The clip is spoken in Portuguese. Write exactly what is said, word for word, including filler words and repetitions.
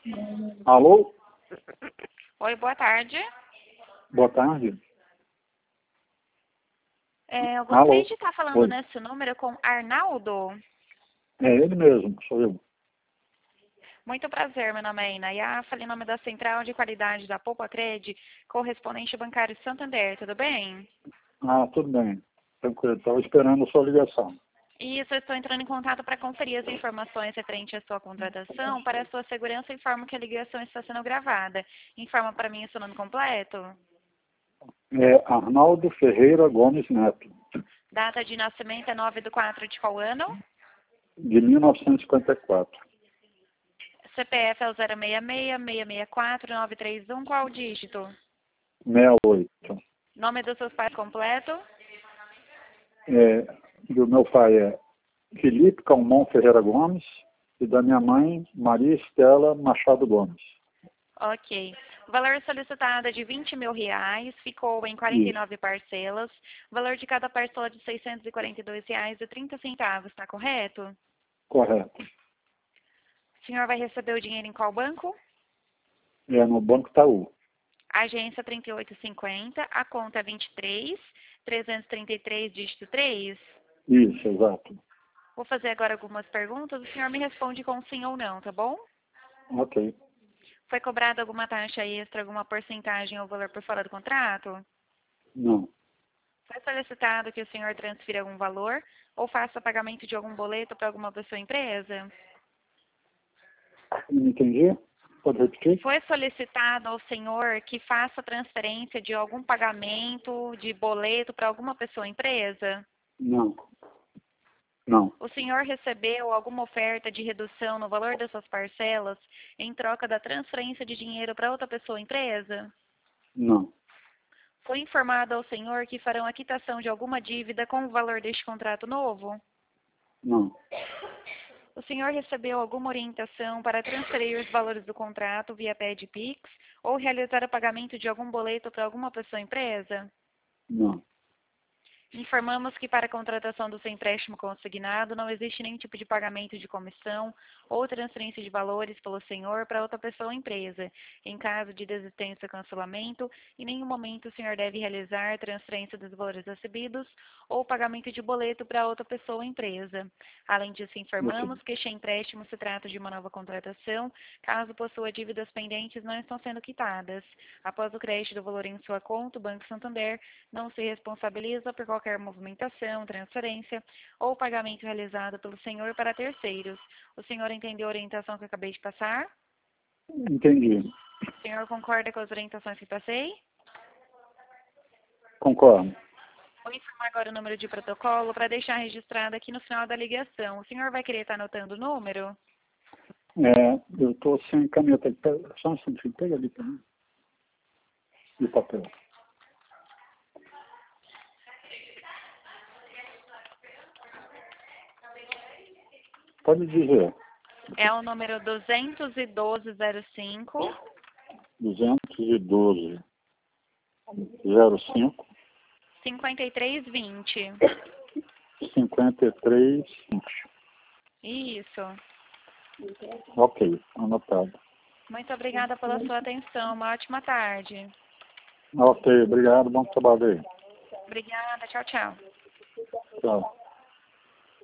Alô? Oi, boa tarde. Boa tarde. É, eu gostaria Alô? de estar falando Oi. nesse número com Arnaldo. É ele mesmo, sou eu. Muito prazer, meu nome é Inaya, falei em nome da Central de Qualidade da Poupa Cred, correspondente bancário Santander, tudo bem? Ah, tudo bem. Tranquilo, estava esperando a sua ligação. Isso, eu estou entrando em contato para conferir as informações referentes à sua contratação. Para a sua segurança, informo que a ligação está sendo gravada. Informa para mim o seu nome completo. É Arnaldo Ferreira Gomes Neto, Data de nascimento é nove de quatro de qual ano? de mil novecentos e cinquenta e quatro. C P F é o zero seis seis, seis seis quatro, nove três um, qual o dígito? sessenta e oito. Nome dos seus pais completo? É, do meu pai é Felipe Calmon Ferreira Gomes e da minha mãe Maria Estela Machado Gomes. Ok. O valor solicitado é de vinte mil reais, ficou em quarenta e nove parcelas. O valor de cada parcela de seiscentos e quarenta e dois reais e trinta centavos, está correto? Correto. O senhor vai receber o dinheiro em qual banco? É no Banco Itaú. Agência trinta e oito cinquenta, a conta é vinte e três, trezentos e trinta e três, dígito três. Isso, exato. Vou fazer agora algumas perguntas, o senhor me responde com sim ou não, tá bom? Ok. Foi cobrada alguma taxa extra, alguma porcentagem ou valor por fora do contrato? Não. Foi solicitado que o senhor transfira algum valor ou faça pagamento de algum boleto para alguma pessoa ou empresa? Não entendi? Pode repetir? Foi solicitado ao senhor que faça transferência de algum pagamento de boleto para alguma pessoa ou empresa? Não. Não. O senhor recebeu alguma oferta de redução no valor das suas parcelas em troca da transferência de dinheiro para outra pessoa ou empresa? Não. Foi informado ao senhor que farão a quitação de alguma dívida com o valor deste contrato novo? Não. O senhor recebeu alguma orientação para transferir os valores do contrato via P E D Pix ou realizar o pagamento de algum boleto para alguma pessoa ou empresa? Não. Informamos que para a contratação do seu empréstimo consignado não existe nenhum tipo de pagamento de comissão ou transferência de valores pelo senhor para outra pessoa ou empresa. Em caso de desistência ou cancelamento, em nenhum momento o senhor deve realizar transferência dos valores recebidos ou pagamento de boleto para outra pessoa ou empresa. Além disso, informamos que este empréstimo se trata de uma nova contratação, caso possua dívidas pendentes não estão sendo quitadas. Após o crédito do valor em sua conta, o Banco Santander não se responsabiliza por qualquer movimentação, transferência ou pagamento realizado pelo senhor para terceiros. O senhor entendeu a orientação que eu acabei de passar? Entendi. O senhor concorda com as orientações que passei? Concordo. Vou informar agora o número de protocolo para deixar registrado aqui no final da ligação. O senhor vai querer estar anotando o número? É, eu estou sem caneta. Pega- Só um instantinho, pega ali também. E papel. Pode dizer. É o número duzentos e doze zero cinco, duzentos e doze, zero cinco, cinquenta e três vinte. cinquenta e três, vinte. Isso. Ok, anotado. Muito obrigada pela sua atenção. Uma ótima tarde. Ok, obrigado, bom trabalho aí. Obrigada. Tchau, tchau. Tchau.